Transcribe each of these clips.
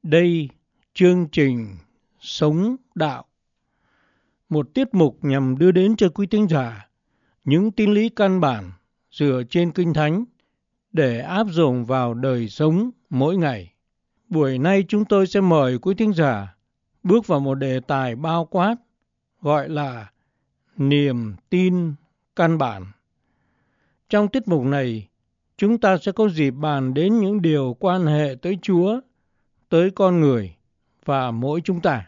Đây, chương trình Sống Đạo, một tiết mục nhằm đưa đến cho quý thính giả những tín lý căn bản dựa trên Kinh Thánh để áp dụng vào đời sống mỗi ngày. Buổi nay chúng tôi sẽ mời quý thính giả bước vào một đề tài bao quát gọi là niềm tin căn bản. Trong tiết mục này, chúng ta sẽ có dịp bàn đến những điều quan hệ tới Chúa, tới con người và mỗi chúng ta.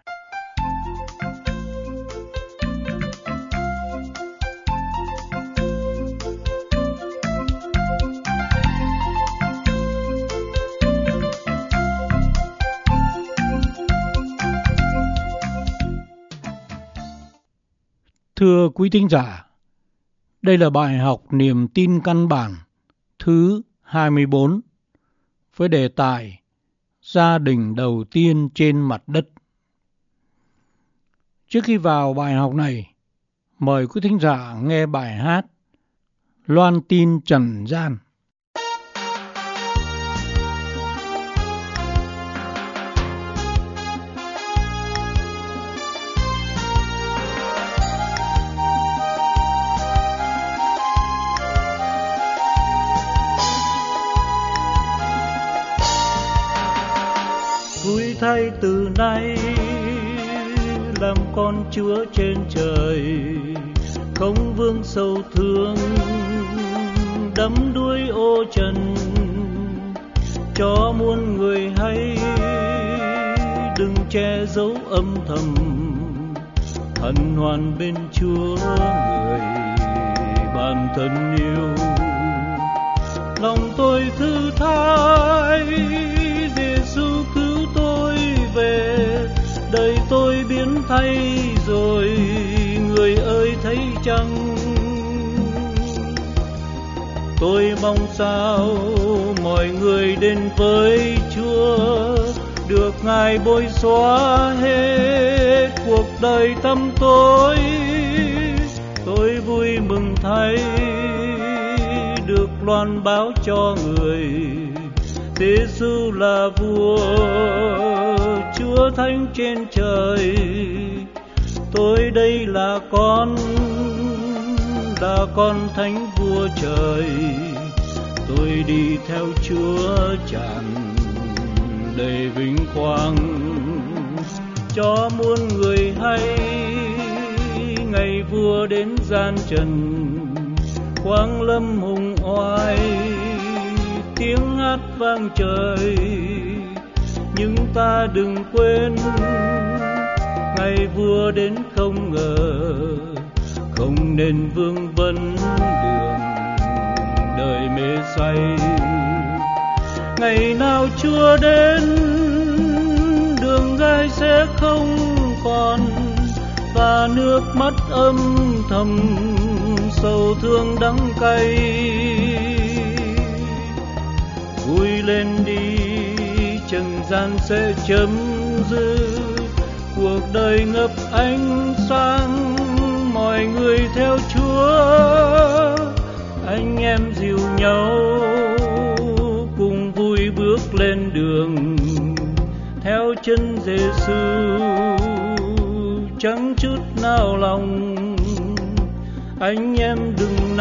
Thưa quý thính giả, đây là bài học niềm tin căn bản thứ 24 với đề tài Gia đình đầu tiên trên mặt đất. Trước khi vào bài học này, mời quý thính giả nghe bài hát Loan tin trần gian. Vui thay từ nay làm con Chúa trên trời, không vương sầu thương đắm đuối ô trần, cho muôn người hay đừng che giấu âm thầm, hân hoan bên Chúa người bạn thân yêu. Lòng tôi thư thái, Giêsu cứu tôi về, đời tôi biến thay rồi, người ơi thấy chăng? Tôi mong sao mọi người đến với Chúa, được Ngài bôi xóa hết cuộc đời tăm tối. Tôi vui mừng thay được loan báo cho người, Giêsu là vua, Chúa thánh trên trời. Tôi đây là con thánh vua trời. Tôi đi theo Chúa tràn đầy vinh quang, cho muôn người hay ngày vua đến gian trần, quang lâm hùng oai, tiếng hát vang trời. Nhưng ta đừng quên, ngày vua đến không ngờ, không nên vương vấn đường đời mê say. Ngày nào Chúa đến, đường gai sẽ không còn, và nước mắt âm thầm sầu thương đắng cay. Vui lên đi, trần gian sẽ chấm dứt, cuộc đời ngập ánh sáng, mọi người theo Chúa. Anh em dìu nhau cùng vui bước lên đường, theo chân Giêsu chẳng chút nao lòng. Anh em đừng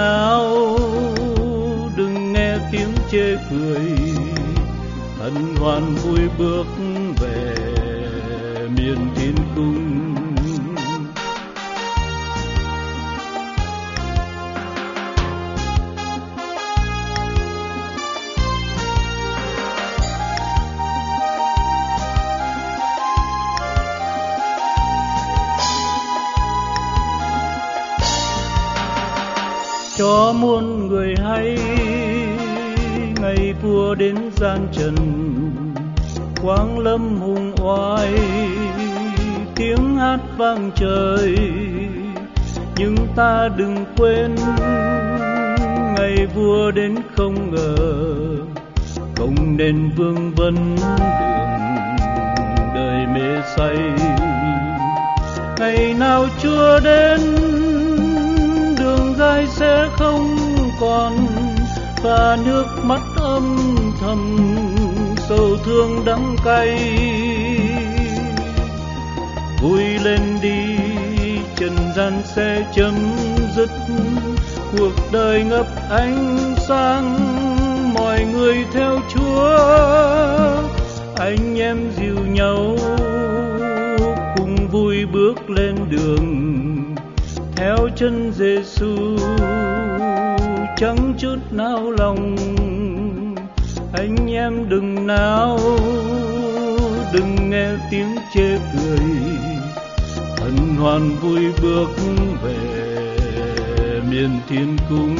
nghe tiếng chê cười, hân hoan vui bước về miền thiên cung. Cho muôn người hay ngày vua đến gian trần, quang lâm hùng oai, tiếng hát vang trời. Nhưng ta đừng quên, ngày vua đến không ngờ, không nên vương vấn đường đời mê say. Ngày nào Chúa đến, đường gai sẽ không còn, và nước mắt âm thầm sầu thương đắng cay. Vui lên đi, trần gian sẽ chấm dứt, cuộc đời ngập ánh sáng, mọi người theo Chúa. Anh em dìu nhau cùng vui bước lên đường, theo chân Giêsu chẳng chút nao lòng. Anh em đừng nao, đừng nghe tiếng chê cười, hân hoan vui bước về miền thiên cung.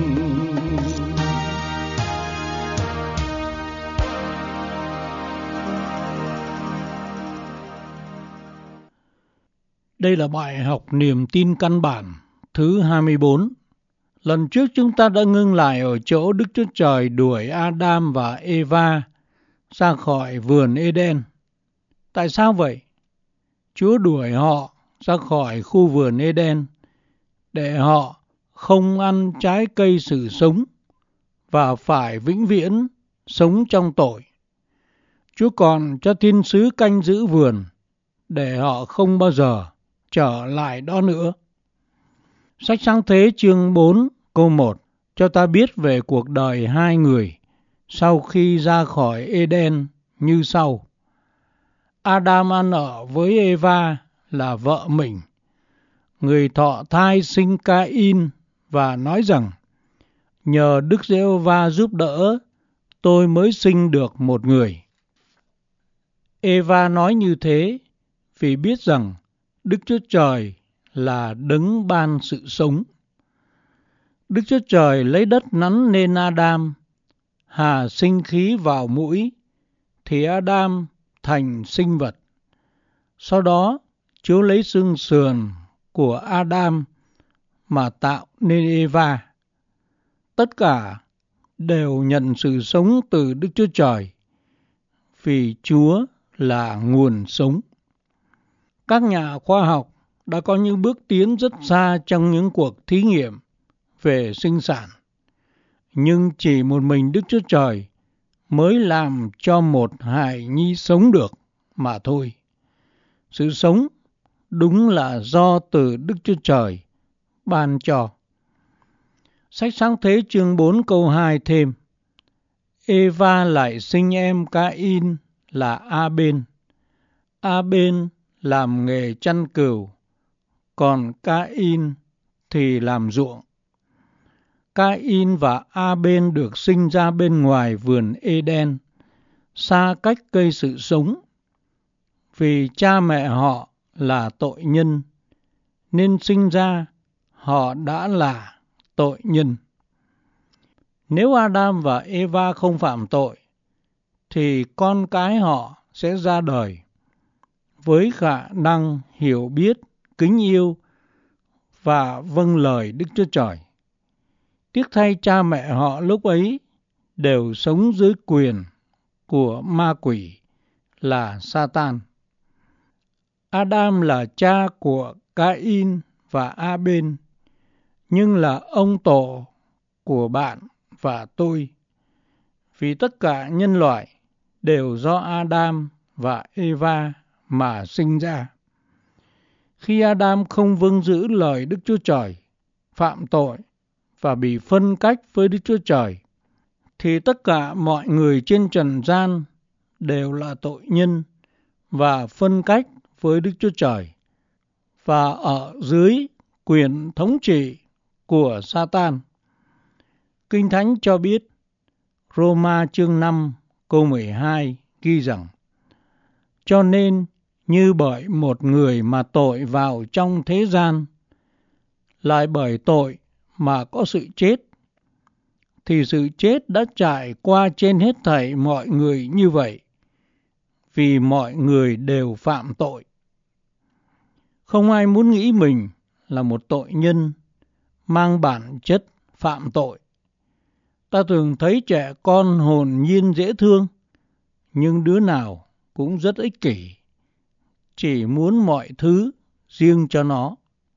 Đây là bài học niềm tin căn bản thứ 24. Lần trước chúng ta đã ngưng lại ở chỗ Đức Chúa Trời đuổi Adam và Eva ra khỏi vườn Eden. Tại sao vậy? Chúa đuổi họ ra khỏi khu vườn Eden để họ không ăn trái cây sự sống và phải vĩnh viễn sống trong tội. Chúa còn cho thiên sứ canh giữ vườn để họ không bao giờ trở lại đó nữa. Sách Sáng Thế chương 4 câu 1 cho ta biết về cuộc đời hai người sau khi ra khỏi Eden như sau. Adam ăn ở với Eva là vợ mình. Người thọ thai sinh Ca-in và nói rằng, nhờ Đức Giê-hô-va giúp đỡ, tôi mới sinh được một người. Eva nói như thế vì biết rằng Đức Chúa Trời là đấng ban sự sống. Đức Chúa Trời lấy đất nắn nên Adam, hà sinh khí vào mũi, thì Adam thành sinh vật. Sau đó, Chúa lấy xương sườn của Adam mà tạo nên Eva. Tất cả đều nhận sự sống từ Đức Chúa Trời, vì Chúa là nguồn sống. Các nhà khoa học đã có những bước tiến rất xa trong những cuộc thí nghiệm về sinh sản. Nhưng chỉ một mình Đức Chúa Trời mới làm cho một hài nhi sống được mà thôi. Sự sống đúng là do từ Đức Chúa Trời ban cho. Sách Sáng Thế chương 4 câu 2 thêm. Eva lại sinh em Ca-in là A-bên. A-bên làm nghề chăn cừu, còn Ca-in thì làm ruộng. Ca-in và A-bên được sinh ra bên ngoài vườn Eden, xa cách cây sự sống. Vì cha mẹ họ là tội nhân, nên sinh ra họ đã là tội nhân. Nếu Adam và Eva không phạm tội, thì con cái họ sẽ ra đời với khả năng hiểu biết, kính yêu và vâng lời Đức Chúa Trời. Tiếc thay cha mẹ họ lúc ấy đều sống dưới quyền của ma quỷ là Sa-tan. Adam là cha của Ca-in và A-bên, nhưng là ông tổ của bạn và tôi, vì tất cả nhân loại đều do Adam và Eva mà sinh ra. Khi Adam không vâng giữ lời Đức Chúa Trời, phạm tội và bị phân cách với Đức Chúa Trời, thì tất cả mọi người trên trần gian đều là tội nhân và phân cách với Đức Chúa Trời và ở dưới quyền thống trị của Sa-tan. Kinh Thánh cho biết, Roma chương 5 câu 12 ghi rằng, cho nên như bởi một người mà tội vào trong thế gian, lại bởi tội mà có sự chết, thì sự chết đã trải qua trên hết thảy mọi người như vậy, vì mọi người đều phạm tội. Không ai muốn nghĩ mình là một tội nhân mang bản chất phạm tội. Ta thường thấy trẻ con hồn nhiên dễ thương, nhưng đứa nào cũng rất ích kỷ, chỉ muốn mọi thứ riêng cho nó.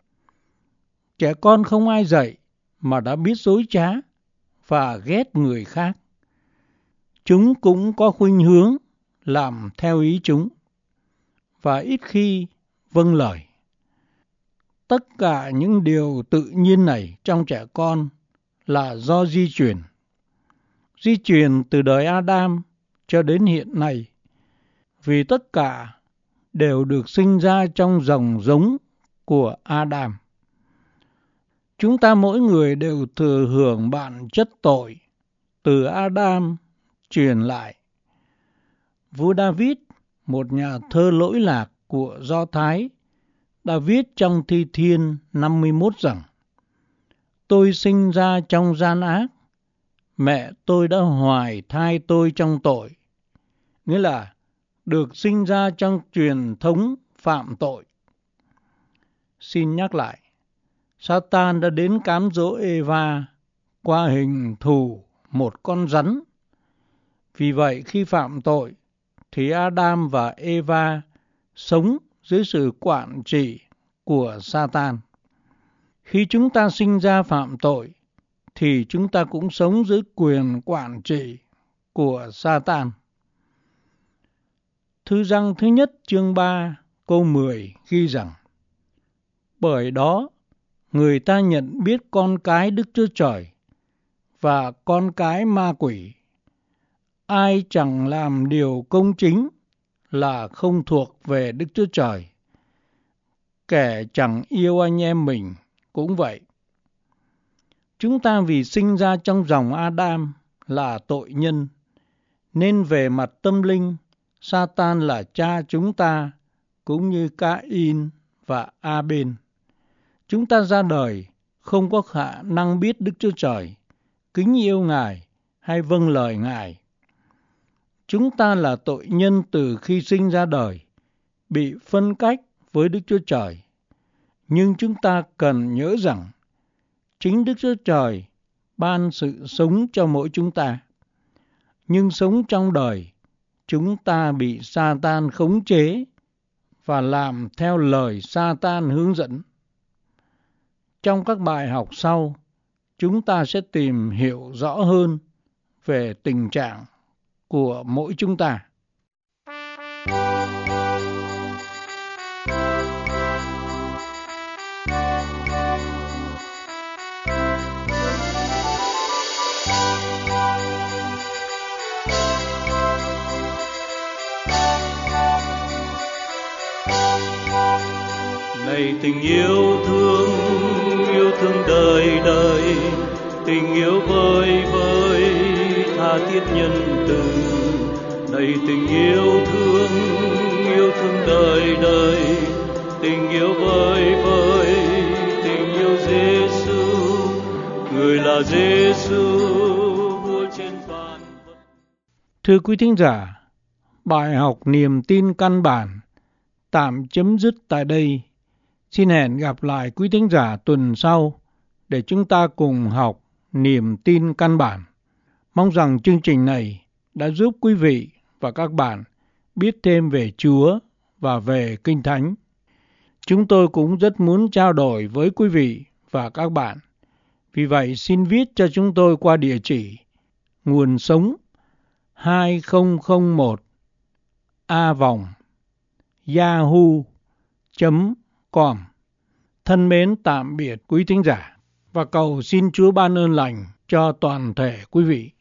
Trẻ con không ai dạy mà đã biết dối trá và ghét người khác. chúng cũng có khuynh hướng làm theo ý chúng và ít khi vâng lời. Tất cả những điều tự nhiên này trong trẻ con là do di truyền. Di truyền từ đời Adam cho đến hiện nay, vì tất cả đều được sinh ra trong dòng giống của Adam. Chúng ta mỗi người đều thừa hưởng bản chất tội từ Adam truyền lại. Vua David, một nhà thơ lỗi lạc của Do Thái, đã viết trong Thi Thiên 51 rằng: Tôi sinh ra trong gian ác, mẹ tôi đã hoài thai tôi trong tội. Nghĩa là được sinh ra trong truyền thống phạm tội. Xin nhắc lại, Satan đã đến cám dỗ Eva qua hình thù một con rắn. Vì vậy khi phạm tội thì Adam và Eva sống dưới sự quản trị của Satan. Khi chúng ta sinh ra phạm tội thì chúng ta cũng sống dưới quyền quản trị của Satan. Thư Giăng thứ nhất chương 3 câu 10 ghi rằng: Bởi đó người ta nhận biết con cái Đức Chúa Trời và con cái ma quỷ. Ai chẳng làm điều công chính là không thuộc về Đức Chúa Trời. Kẻ chẳng yêu anh em mình cũng vậy. Chúng ta vì sinh ra trong dòng Adam là tội nhân, nên về mặt tâm linh, Satan là cha chúng ta, cũng như Ca-in và A-bên. Chúng ta ra đời không có khả năng biết Đức Chúa Trời, kính yêu Ngài hay vâng lời Ngài. Chúng ta là tội nhân từ khi sinh ra đời, bị phân cách với Đức Chúa Trời. Nhưng chúng ta cần nhớ rằng, chính Đức Chúa Trời ban sự sống cho mỗi chúng ta. Nhưng sống trong đời, chúng ta bị Satan khống chế và làm theo lời Satan hướng dẫn. Trong các bài học sau, chúng ta sẽ tìm hiểu rõ hơn về tình trạng của mỗi chúng ta. Này tình yêu thương đời đời, tình yêu vơi vơi tha thiết nhân từ. Này tình yêu thương đời đời, tình yêu vơi vơi, tình yêu Giêsu, người là Giêsu vua trên vạn vật. Thưa quý thính giả, bài học niềm tin căn bản tạm chấm dứt tại đây. Xin hẹn gặp lại quý thính giả tuần sau để chúng ta cùng học niềm tin căn bản. Mong rằng chương trình này đã giúp quý vị và các bạn biết thêm về Chúa và về Kinh Thánh. Chúng tôi cũng rất muốn trao đổi với quý vị và các bạn. Vì vậy xin viết cho chúng tôi qua địa chỉ nguồn sống 2001 a@yahoo.com. Thân mến tạm biệt quý thính giả và cầu xin Chúa ban ơn lành cho toàn thể quý vị.